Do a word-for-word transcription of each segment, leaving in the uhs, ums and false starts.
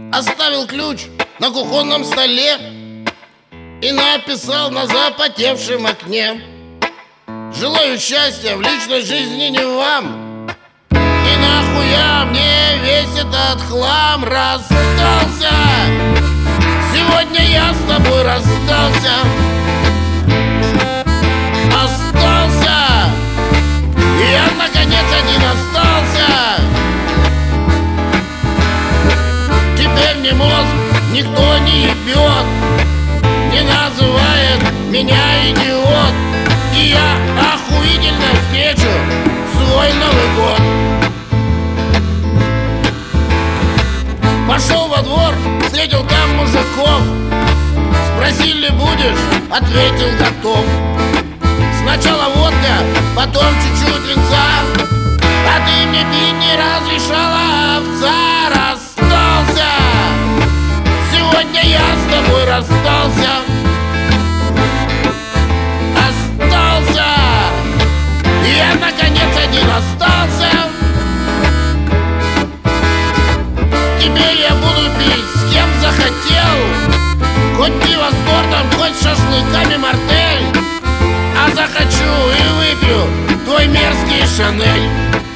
Оставил ключ на кухонном столе и написал на запотевшем окне: желаю счастья в личной жизни не вам, и нахуя мне весь этот хлам. Расстался, сегодня я с тобой расстался. Остался, и я наконец один остался. Теперь мне мозг никто не ебет, не называет меня идиот, и я охуительно встречу свой Новый год. Пошел во двор, встретил там мужиков. Спросили, будешь? Ответил, готов. Сначала водка, потом чуть-чуть винца, а ты мне пить не разрешала, овца. Расстался, сегодня я с тобой расстался. Остался, я наконец один остался. Теперь я буду пить с кем захотел, хоть пиво с тортом, хоть с шашлыками мартель. А захочу и выпью твой мерзкий Шанель.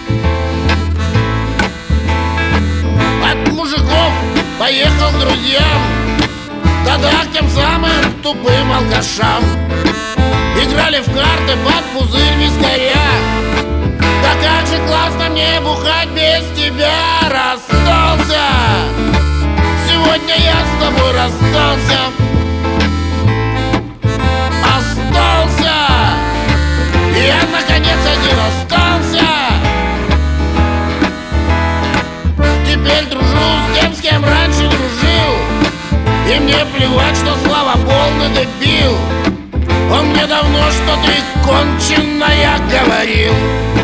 От мужиков поехал к друзьям, тогда к тем самым тупым алкашам. Играли в карты под пузырь вискаря. Да как же классно мне бухать без тебя. Расстался, сегодня я с тобой расстался. Остался, я наконец один остался. Теперь дружу с тем, с кем раньше дружил, и мне плевать, что Слава полный дебил. Он мне давно, что ты конченая, говорил.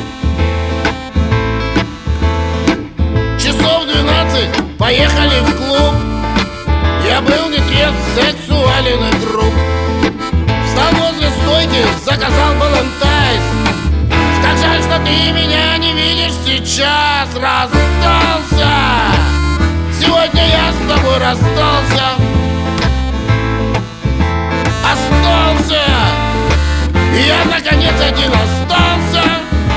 Часов двенадцать, поехали в клуб. Я был не трезв, сексуален и груб. Встал возле стойки, заказал балантайз. Как жаль, что ты меня не видишь сейчас. Расстался, сегодня я с тобой расстался. Остался, я наконец один остался.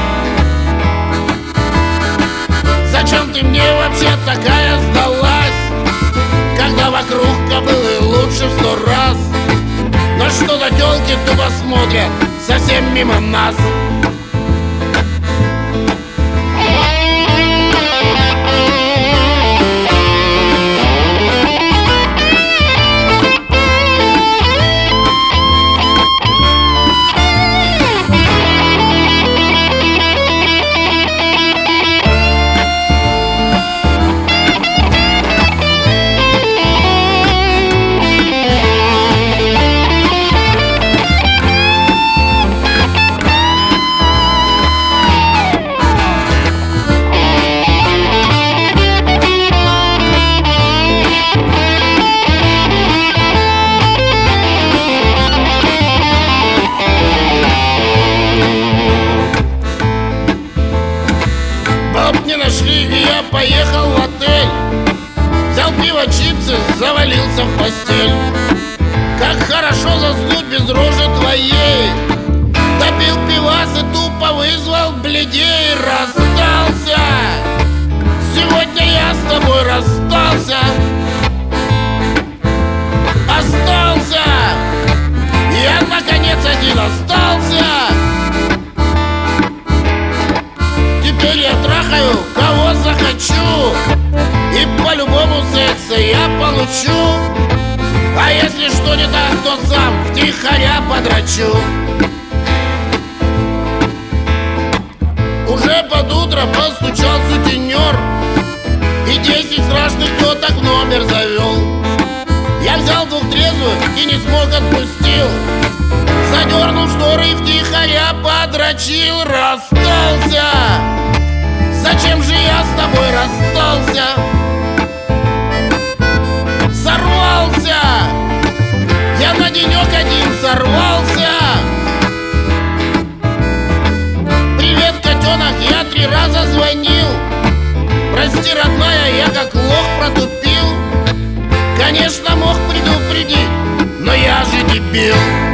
Зачем ты мне вообще такая сдалась, когда вокруг кобылы лучше в сто раз? Но что-то тёлки тупо смотрят совсем мимо нас. Не нашли, и я поехал в отель. Взял пиво, чипсы, завалился в постель. Как хорошо заснуть без рожи твоей. Допил пивас и тупо вызвал бледей. Расстался, сегодня я с тобой расстался. Остался, я наконец один остался. Теперь я трахаю кого захочу, и по-любому секса я получу. А если что не так, то сам втихаря подрачу. Уже под утро постучал сутенер и десять страшных теток в номер завел. Я взял двух трезвых и не смог отпустил. Задернул шторы и втихаря подрочил. Расстался, зачем же я с тобой расстался? Сорвался, я на денек один сорвался. Привет, котенок, я три раза звонил. Прости, родная, я как лох протупил. пил.